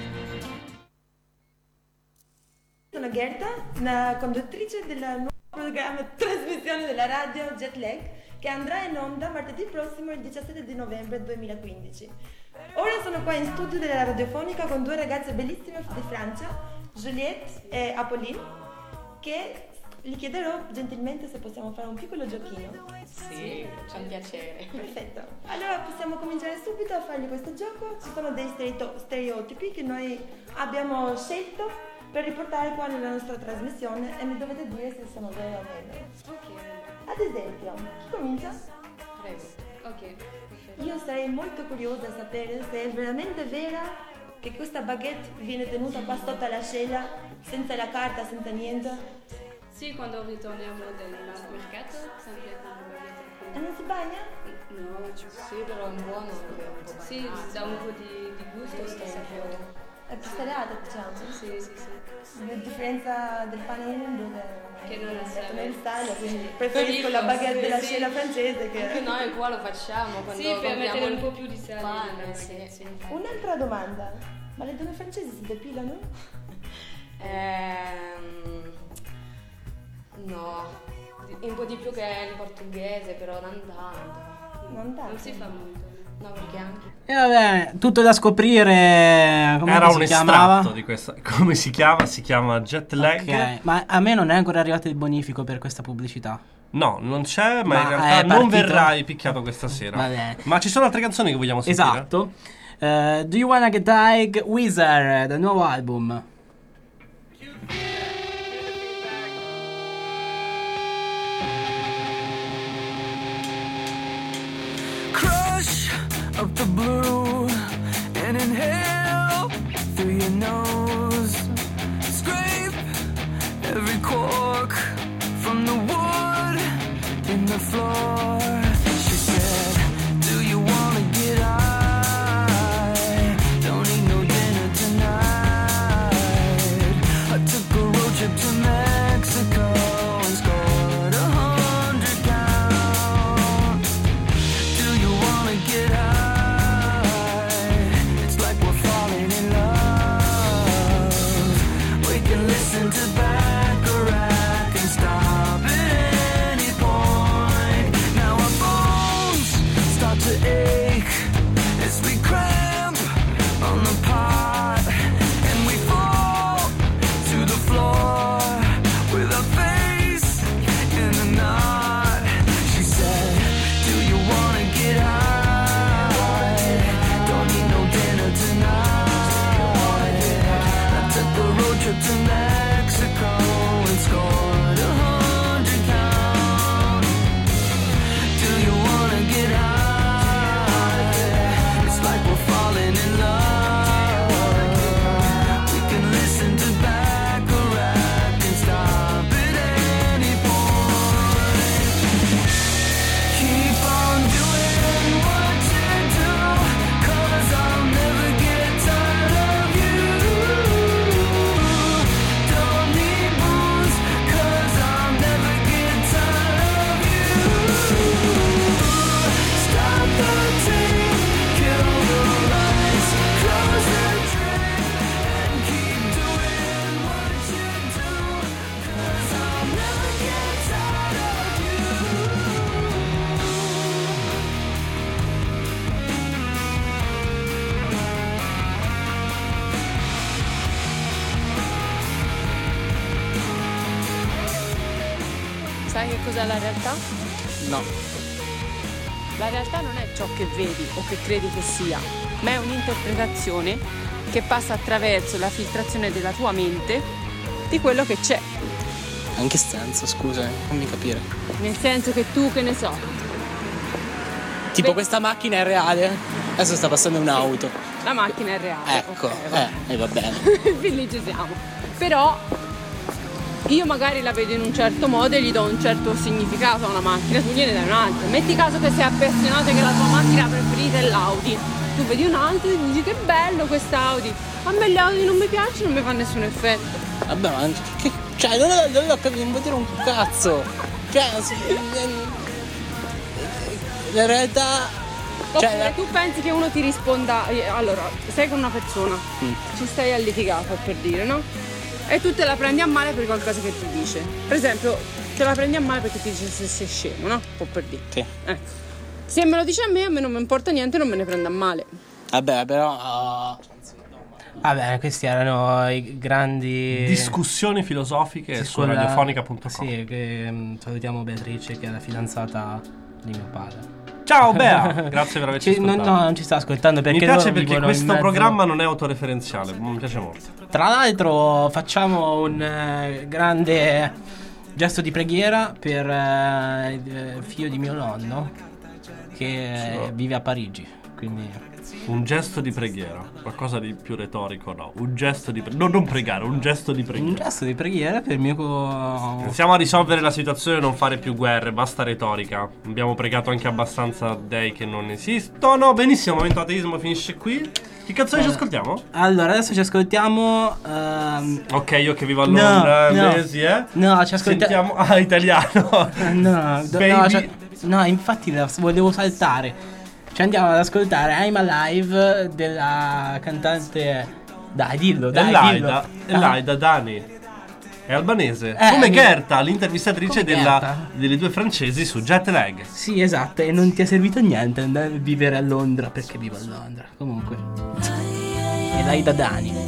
Sono Gerda, una conduttrice del nuovo programma trasmissione della radio Jet Lag, che andrà in onda martedì prossimo, il diciassette di novembre duemilaquindici. Ora sono qua in studio della radiofonica con due ragazze bellissime di Francia, Juliette e Apolline, che gli chiederò gentilmente se possiamo fare un piccolo giochino. Sì, con piacere. Perfetto. Allora possiamo cominciare subito a fargli questo gioco. Ci sono dei stereo- stereotipi che noi abbiamo scelto per riportare qua nella nostra trasmissione e mi dovete dire se sono vere o meno. Ok. Ad esempio, chi comincia? Prego. Ok. Perfetto. Io sarei molto curiosa a sapere se è veramente vera che questa baguette viene tenuta qua sotto l'ascella, senza la carta, senza niente. Sì, quando ritorniamo dal mercato, sempre con la baguette. E non si bagna? No, sì, però è buono. Sì, dà un po' di, di gusto, sta sapore. È più salata, diciamo. Sì, sì, sì. A differenza del pane indo Che non è mettono il sale. sale, quindi preferisco la baguette Sì, dell'ascella sì. francese che... Anche noi qua lo facciamo quando Sì, per compriamo mettere il un po' più di sale pane, nella sì. baguette. Un'altra domanda, ma le donne francesi si depilano? Ehm, no, un po' di più che in portoghese, però non tanto. Non tanto? Non si fa molto. No, perché anche... E vabbè, tutto da scoprire. Come Era si un chiamava? estratto di questa. Come si chiama? Si chiama Jet Lag. Ok, ma a me non è ancora arrivato il bonifico per questa pubblicità. No, non c'è, ma, Ma in realtà è non partito- verrai picchiato questa sera. Va bene. Ma ci sono altre canzoni che vogliamo sentire? Esatto. Eh, Do You Wanna Get High? Wizard, del nuovo album. Crush up the blue and inhale through your nose. Scrape every cork from the wood in the floor. She said, do you wanna get high? Don't eat no dinner tonight. I took a road trip to Mexico and scored a hundred count. Do you wanna get high? It's like we're falling in love. sai che cos'è la realtà? No. La realtà non è ciò che vedi o che credi che sia, ma è un'interpretazione che passa attraverso la filtrazione della tua mente di quello che c'è. In che senso, scusa, fammi capire. Nel senso che tu, che ne so. Tipo, questa macchina è reale? Adesso sta passando un'auto. La macchina è reale. Ecco, okay, va. eh, e va bene. Fin lì ci siamo. Però io magari la vedo in un certo modo e gli do un certo significato a una macchina, tu gliene dai un altro. Metti caso che sei appassionato e che la tua macchina preferita è l'Audi. Tu vedi un altro e dici che bello quest'Audi. A me gli Audi non mi piacciono, non mi fa nessun effetto. Vabbè, ma che, cioè non ho, non ho capito, non vuol dire un cazzo. Cioè, la realtà. Oppure cioè, la... tu pensi che uno ti risponda, allora, sei con una persona, mm. ci stai a litigare per dire, no? E tu te la prendi a male per qualcosa che ti dice. Per esempio, te la prendi a male perché ti dice se sei scemo, no? Un po' per dire. Sì. Ecco. Se me lo dice a me, a me non mi importa niente, non me ne prendo a male. Vabbè, però... Uh... Vabbè, questi erano i grandi... discussioni filosofiche sì, su quella... radiofonica punto com. Sì, che um, salutiamo Beatrice, che è la fidanzata di mio padre. Ciao Bea, grazie per averci ci, ascoltato. No, no, non ci sta ascoltando perché mi piace perché questo mezzo... programma non è autoreferenziale, mi piace molto. Tra l'altro facciamo un eh, grande gesto di preghiera per eh, il figlio di mio nonno che sì. vive a Parigi, quindi... Un gesto di preghiera, qualcosa di più retorico, no? Un gesto di preghiera, no, non pregare, un gesto di preghiera. Un gesto di preghiera per il mio... Co... Pensiamo a risolvere la situazione e non fare più guerre, basta retorica. Abbiamo pregato anche abbastanza dei che non esistono. Benissimo, il momento ateismo finisce qui. Che canzone allora, ci ascoltiamo? Allora, adesso ci ascoltiamo... Um... Ok, io che vivo a Londra, no, mesi, no. eh? No, ci ascoltiamo... Sentiamo... Ah, italiano. No, do, no, cioè... no, infatti la volevo saltare. Ci andiamo ad ascoltare I'm Alive della cantante. Dai, dillo, dai, Elaida, dillo. Elaida Dani. È albanese. Eh, come mi... Gerta, l'intervistatrice come della, Gerta. delle due francesi su Jet Lag. Sì, esatto, e non ti è servito niente andare a vivere a Londra perché vivo a Londra. Comunque. Elaida Dani.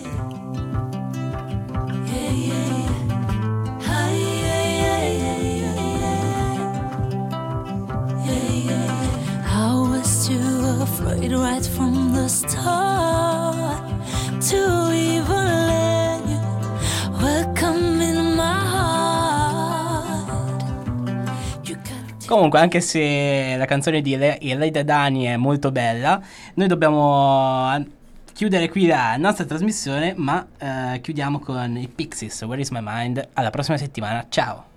Afraid right from the start to even let you welcome in my heart. Comunque, anche se la canzone di Elaida Dani è molto bella, noi dobbiamo chiudere qui la nostra trasmissione, ma uh, chiudiamo con i Pixies, Where is my mind? Alla prossima settimana, ciao!